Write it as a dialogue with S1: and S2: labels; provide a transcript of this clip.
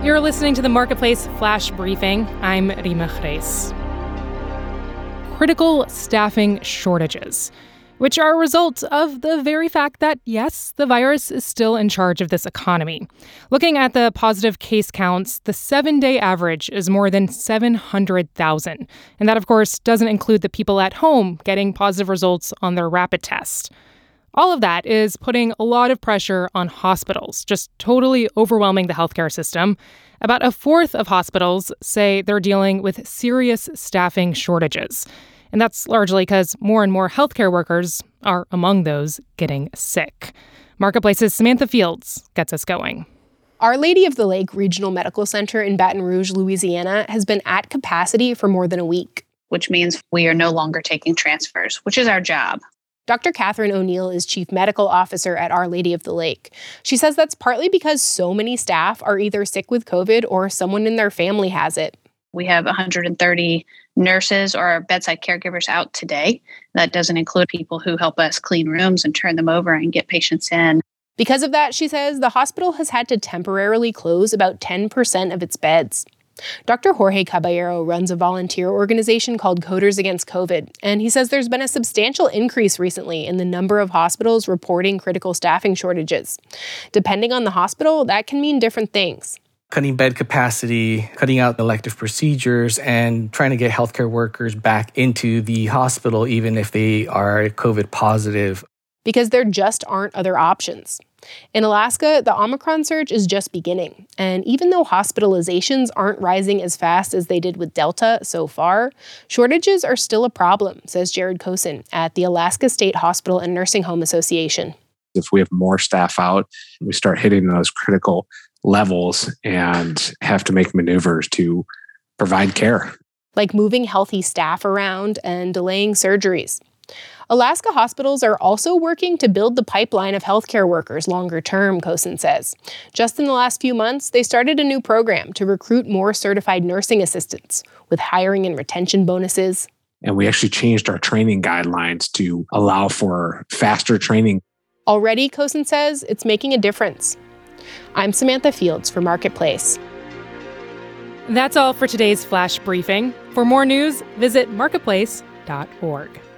S1: You're listening to the Marketplace Flash Briefing. I'm Rima Chreis. Critical staffing shortages, which are a result of the very fact that, yes, the virus is still in charge of this economy. Looking at the positive case counts, the 7-day average is more than 700,000. And that, of course, doesn't include the people at home getting positive results on their rapid test. All of that is putting a lot of pressure on hospitals, just totally overwhelming the healthcare system. About a fourth of hospitals say they're dealing with serious staffing shortages. And that's largely because more and more healthcare workers are among those getting sick. Marketplace's Samantha Fields gets us going.
S2: Our Lady of the Lake Regional Medical Center in Baton Rouge, Louisiana, has been at capacity for more than a week.
S3: Which means we are no longer taking transfers, which is our job.
S2: Dr. Catherine O'Neill is Chief Medical Officer at Our Lady of the Lake. She says that's partly because so many staff are either sick with COVID or someone in their family has it.
S3: We have 130 nurses or bedside caregivers out today. That doesn't include people who help us clean rooms and turn them over and get patients in.
S2: Because of that, she says, the hospital has had to temporarily close about 10% of its beds. Dr. Jorge Caballero runs a volunteer organization called Coders Against COVID, and he says there's been a substantial increase recently in the number of hospitals reporting critical staffing shortages. Depending on the hospital, that can mean different things.
S4: Cutting bed capacity, cutting out elective procedures, and trying to get healthcare workers back into the hospital even if they are COVID positive.
S2: Because there just aren't other options. In Alaska, the Omicron surge is just beginning, and even though hospitalizations aren't rising as fast as they did with Delta so far, shortages are still a problem, says Jared Kosin at the Alaska State Hospital and Nursing Home Association.
S5: If we have more staff out, we start hitting those critical levels and have to make maneuvers to provide care.
S2: Like moving healthy staff around and delaying surgeries. Alaska hospitals are also working to build the pipeline of healthcare workers longer term, Kosin says. Just in the last few months, they started a new program to recruit more certified nursing assistants with hiring and retention bonuses.
S5: And we actually changed our training guidelines to allow for faster training.
S2: Already, Kosin says, it's making a difference. I'm Samantha Fields for Marketplace.
S1: That's all for today's Flash Briefing. For more news, visit marketplace.org.